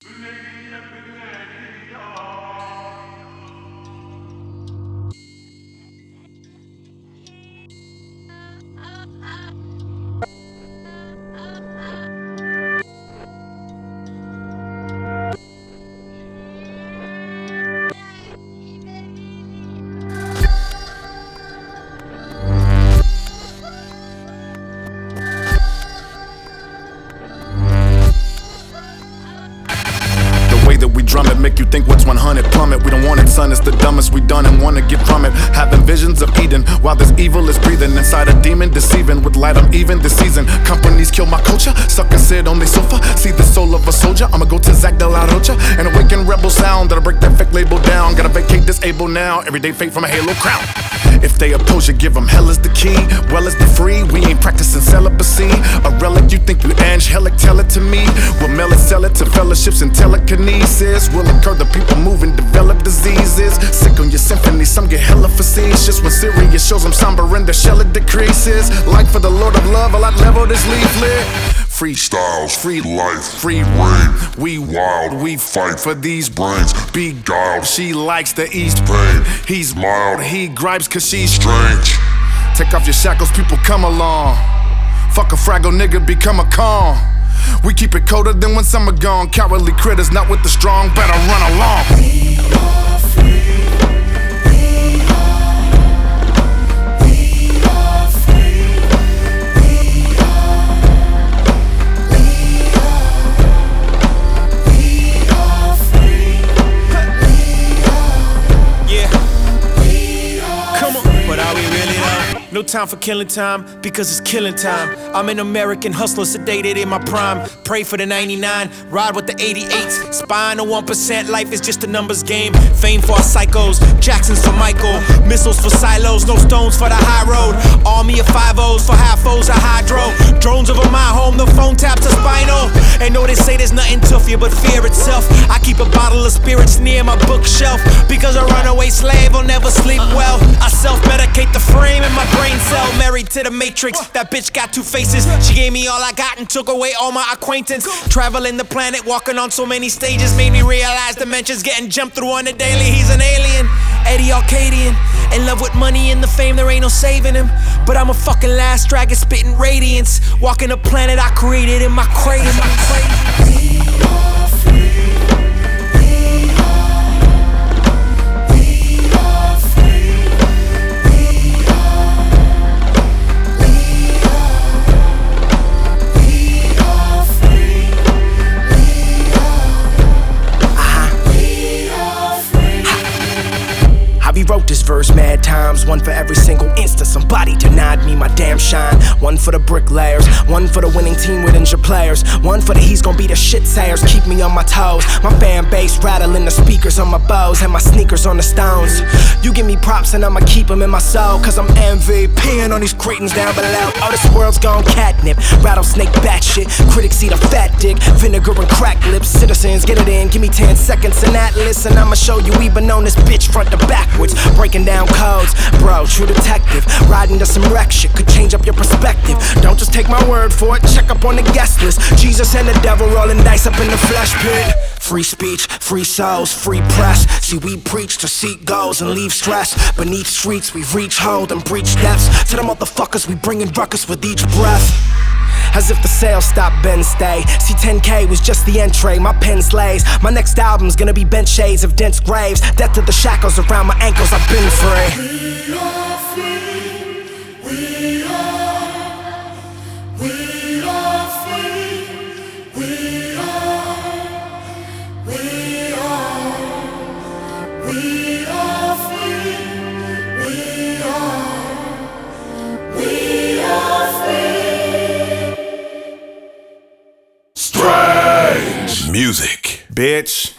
That we drum it, make you think what's 100 plummet. We don't want it, son, it's the dumbest we done and wanna get from it. Having visions of Eden while this evil is breathing inside a demon, deceiving with light I'm even this season. Companies kill my culture, suckers sit on their sofa. See the soul of a soldier, I'ma go to Zach De La Rocha and awaken rebel sound that'll break that fake label down. Gotta vacate disable now, everyday fate from a halo crown. If they oppose you, give them hell is the key, well is the free. We ain't practicing celibacy. A relic, you think you angelic, tell it to me. We'll mail it, sell it to fellowships and telekinesis. Will occur, the people move and develop diseases. Sick on your symphony, some get hella facetious. When serious shows them somber and the shell it decreases. Like for the Lord of love, I'll level this leaflet. Freestyles, free life, free reign. We wild, we fight for these brains. Beguiled, she likes the East pain. He's mild, he gripes cause she's strange. Take off your shackles, people come along. Fuck a fragile nigga, become a calm. We keep it colder than when summer gone. Cowardly critters, not with the strong, better run along. We are free. No time for killing time, because it's killing time. I'm an American hustler, sedated in my prime. Pray for the 99, ride with the 88s. Spine on 1%, life is just a numbers game. Fame for our psychos, Jacksons for Michael. Missiles for silos, no stones for the high road. Army of 5-0s for half-O's a hydro. Drones over my home, the phone taps a spinal. And know they say there's nothing to fear but fear itself. I keep a bottle of spirits near my bookshelf, because a runaway slave will never sleep well. I self-medicate the frame in my brain cell. Married to the matrix, that bitch got two faces. She gave me all I got and took away all my acquaintance. Traveling the planet, walking on so many stages, made me realize dimensions getting jumped through on the daily. He's an alien, Eddie Arcadian, in love with money and the fame, there ain't no saving him. But I'm a fucking last dragon spitting radiance, walking a planet I created in my cradle. We are free. Wrote this verse mad times, one for every single instance somebody denied me my damn shine. One for the bricklayers, one for the winning team with injured players, one for the he's gon' be the shit sayers, keep me on my toes. My fan base rattling the speakers on my bows and my sneakers on the stones. You give me props and I'ma keep them in my soul, cause I'm MVPing on these cretins down below. Oh, this world's gone catnip, rattlesnake batshit. Critics eat a fat dick, vinegar and crack lips. Citizens get it in, give me 10 seconds in Atlas, and I'ma show you we been on this bitch front to backwards. Breaking down codes, bro, true detective. Riding to some wreck shit could change up your perspective. Don't just take my word for it, check up on the guest list. Jesus and the devil rolling dice up in the flesh pit. Free speech, free souls, free press. See, we preach to seek goals and leave stress. Beneath streets, we reach, hold, and breach depths. To the motherfuckers, we bringing ruckus with each breath. As if the sales stop, Ben stay. See, 10K was just the entree, my pen slays. My next album's gonna be bent shades of dense graves. Death to the shackles around my ankles, I've been free. We are free. We are free. We are free. We are free. Strange music, bitch.